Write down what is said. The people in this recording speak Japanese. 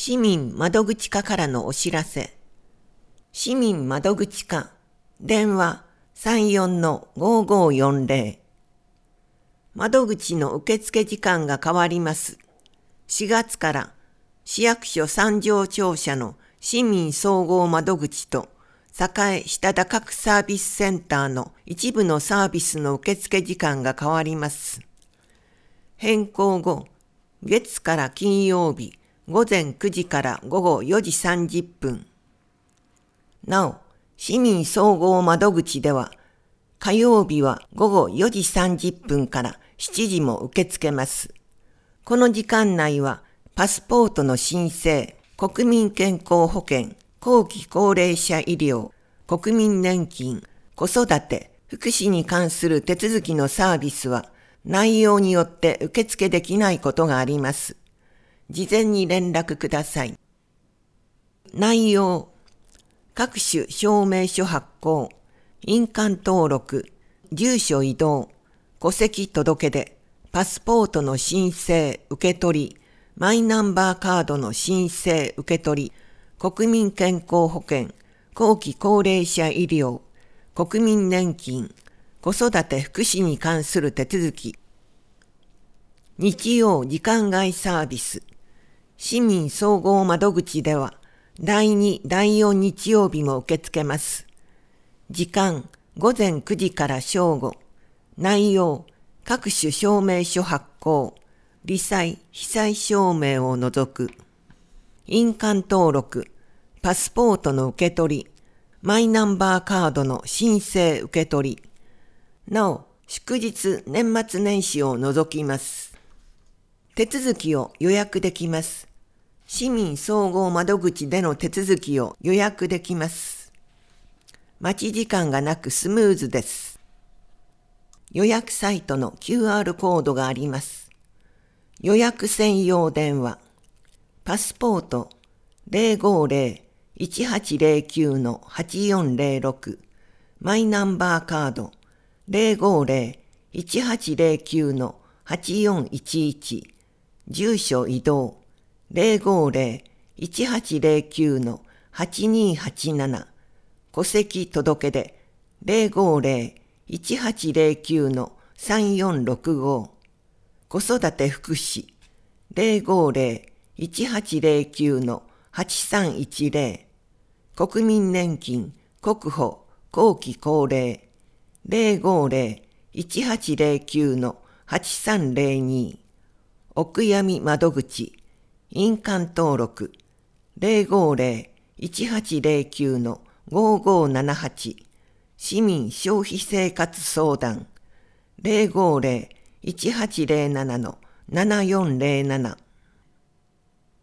市民窓口課からのお知らせ。市民窓口課、電話34-5540。窓口の受付時間が変わります。4月から市役所三条庁舎の市民総合窓口と栄下田各サービスセンターの一部のサービスの受付時間が変わります。変更後、月から金曜日午前9時から午後4時30分。なお、市民総合窓口では、火曜日は午後4時30分から7時も受け付けます。この時間内は、パスポートの申請、国民健康保険、後期高齢者医療、国民年金、子育て、福祉に関する手続きのサービスは、内容によって受付できないことがあります。事前に連絡ください。内容、各種証明書発行、印鑑登録、住所移動、戸籍届出、パスポートの申請受け取り、マイナンバーカードの申請受け取り、国民健康保険、後期高齢者医療、国民年金、子育て福祉に関する手続き、日曜時間外サービス、市民総合窓口では、第2、第4日曜日も受け付けます。時間、午前9時から正午。内容、各種証明書発行、罹災、被災証明を除く。印鑑登録、パスポートの受け取り、マイナンバーカードの申請受け取り。なお、祝日、年末年始を除きます。手続きを予約できます。市民総合窓口での手続きを予約できます。待ち時間がなくスムーズです。予約サイトの QR コードがあります。予約専用電話、パスポート 050-1809-8406、マイナンバーカード 050-1809-8411、住所移動 050-1809-8287、戸籍届出 050-1809-3465、子育て福祉 050-1809-8310、国民年金国保後期高齢 050-1809-8302、お悔やみ窓口、印鑑登録 050-1809-5578、市民消費生活相談 050-1807-7407